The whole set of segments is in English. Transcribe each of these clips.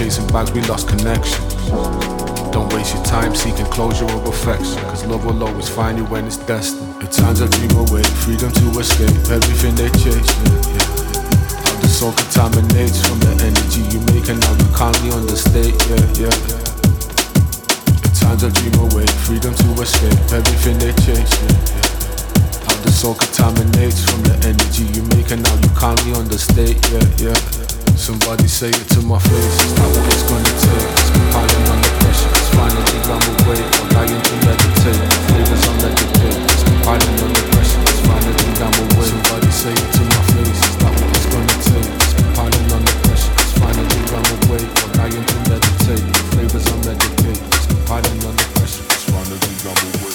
chasing bags, we lost connection. Don't waste your time seeking closure or affection, cause love will always find you when it's destined. At times I dream away, freedom to escape everything they chase, yeah. How the soul contaminates from the energy you make, and now you can't understate, yeah. At times I dream away, freedom to escape everything they chase, yeah. How the soul contaminates from the energy you make, and now you can't understate, yeah. Somebody say it to my face, it's not what it's gonna take. It's compiling under pressure, it's finally I'm awake, or dying to meditate. Flavors on meditate, it's compiling under pressure, it's finally I'm awake. Somebody say it to my face, it's not what it's gonna take. It's compiling under pressure, it's finally I'm awake, or dying to meditate. Flavors on meditate, it's compiling under pressure, it's finally I'm awake.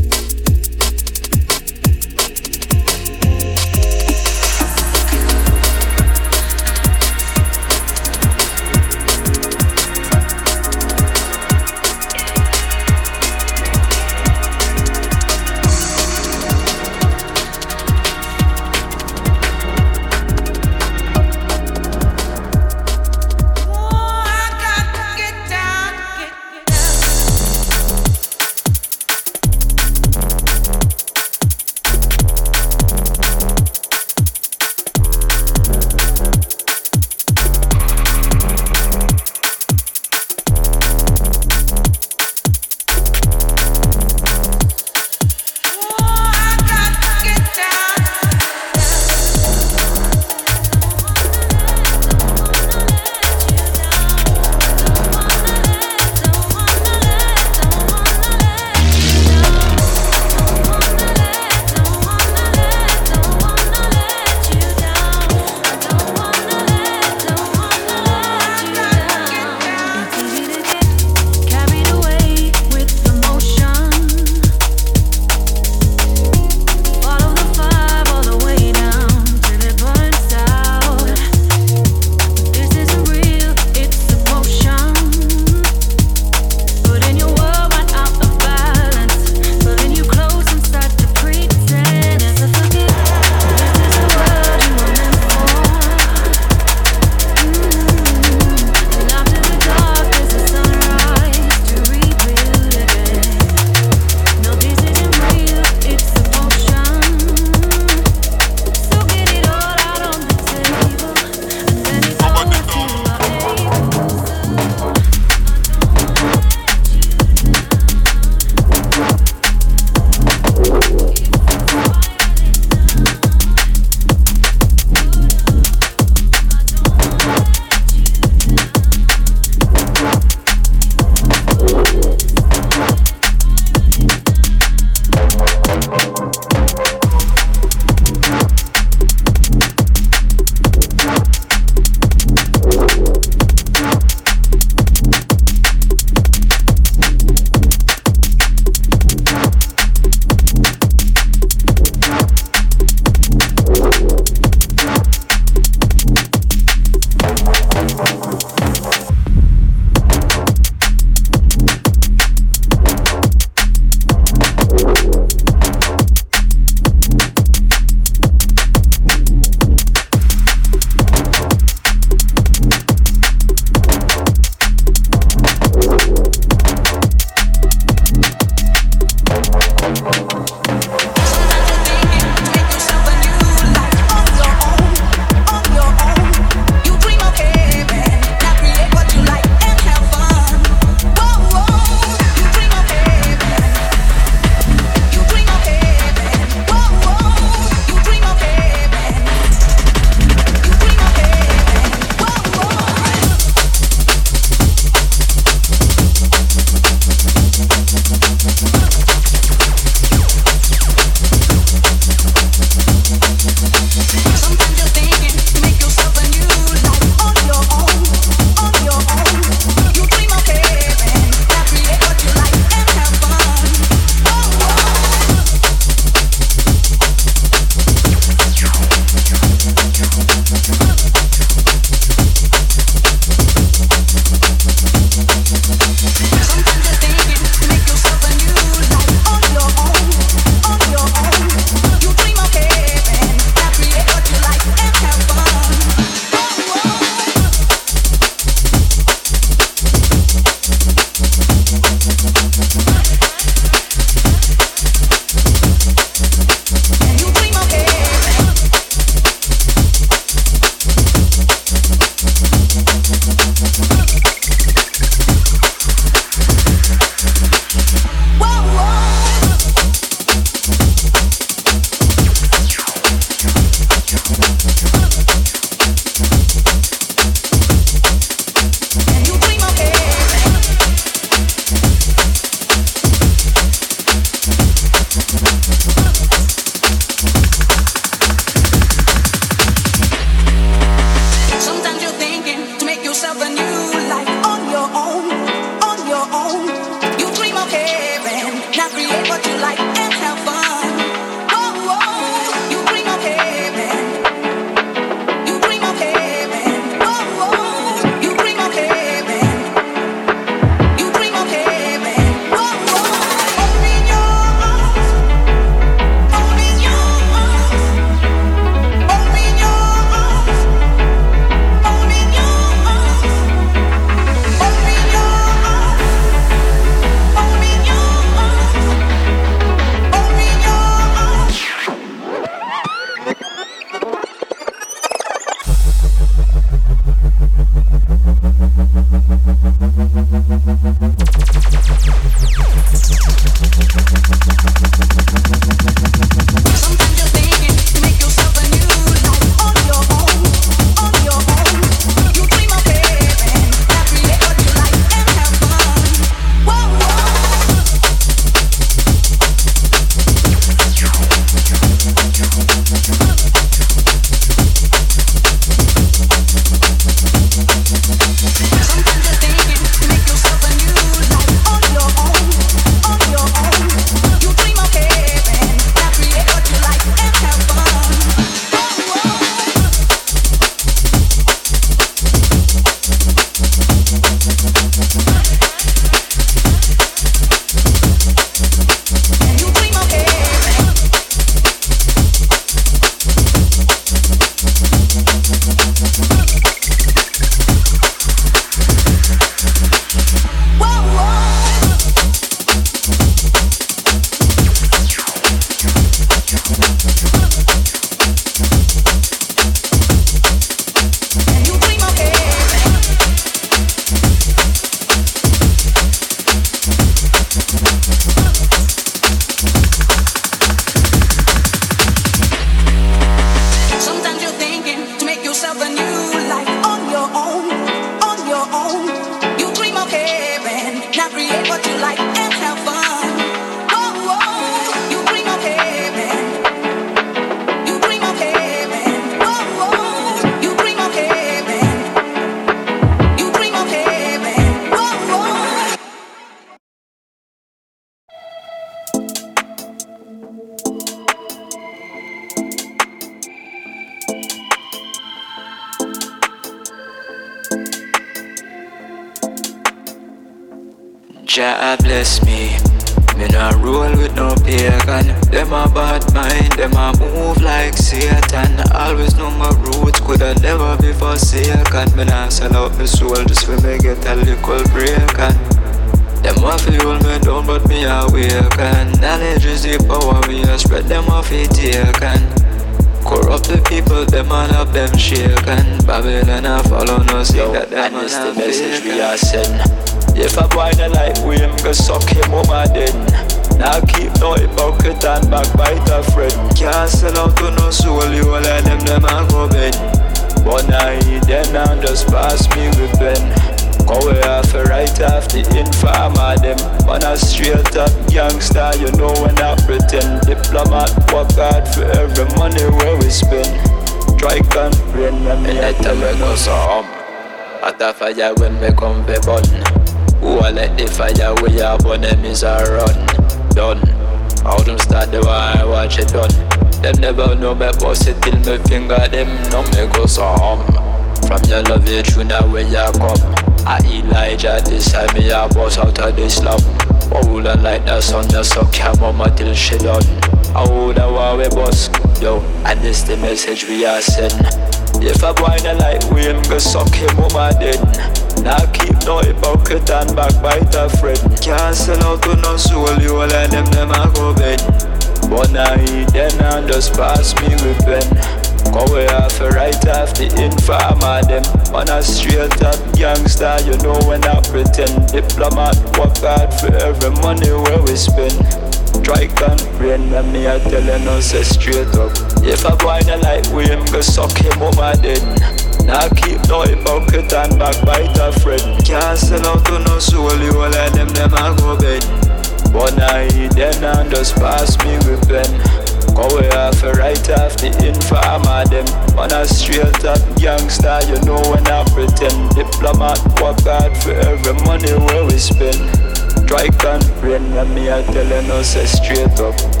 Jah bless me. Me not roll with no pagan. Them a bad mind, them a move like Satan. Always know my roots, coulda never be forsaken. Me not sell out my soul just for me get a little break. And them a fi hold me down, but me awaken. Knowledge is the power, me a spread them a fi taken. Corrupt the people, them all of them shaken. Babylon a follow no see that them and a this the not message we faken. are send. If a boy not like we, him go suck him on my den. Now keep no hypocrite and backbiter friend. Can't sell out to no soul, you all of them a go bed. But now he then and just pass me with pen. Cause we have to write off the informer them. On a straight up gangster, you know when I pretend. Diplomat work hard for every money where we spend. Try comprehend when me a tell me go some. At the fire when me come for burn. Who a let the fire we a burn them is a run. Done. How them start the war I watch it done. Them never know me bust it till me finger them no me go some. From your love you true now where you come. I Elijah this time me a bust out of the slum. Hold on like the sun you suck your mama till she done. I hold on while we bust. Yo, and this the message we are send. If a boy not like we, him go suck him on my den. Now keep no hypocrite and backbiter friend. Can't sell out to no soul, you all of them a go bed. But now he then and just pass me with pen. Cause we have to write off the informer them. On a straight up gangster, you know when I pretend. Diplomat work hard for every money where we spend. Try comprehend when me a telling us straight up. If a boy not like we, him go suck him on my den. Now keep no hypocrite and backbiter friend. Can't sell out to no soul, you all of them a go bed. But now he then and just pass me with pen. Cause we have to write off the informer them. On a straight up gangster, you know when I pretend. Diplomat work hard for every money where we spend. Try comprehend when me a telling us straight up.